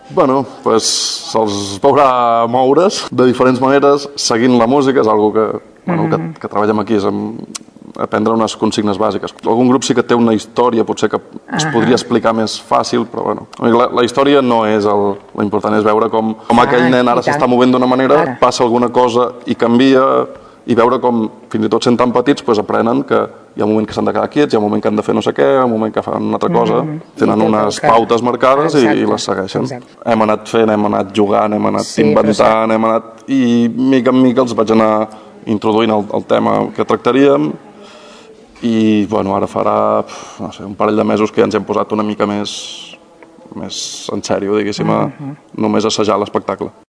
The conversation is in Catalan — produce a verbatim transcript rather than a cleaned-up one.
Bueno, pues se'ls veurà moure's de diferents maneres, seguint la música, és algo que, bueno, Mm-hmm. que, que treballem aquí, és amb, aprendre unes consignes bàsiques. Algun grup sí que té una història, potser que es Ahà. podria explicar més fàcil, però bueno, la, la història no és el... L'important és veure com, com Ah, aquell nen ara i tant. s'està movent d'una manera, Ara. passa alguna cosa i canvia, i veure com, fins i tot sent tan petits, pues, aprenen que hi ha un moment que s'han de quedar quiets, hi ha un moment que han de fer no sé què, hi ha un moment que fan una altra cosa, Mhm. tenen I tot el unes que- pautes marcades i, Exacte, i les segueixen. exacte. Hem anat fent, hem anat jugant, hem anat Sí, però inventant, hem anat... I mica en mica els vaig anar introduint el, el tema que tractaríem i, bueno, ara farà, no sé, un parell de mesos que ja ens hem posat una mica més, més en sèrio, diguéssim, a només assajar l'espectacle.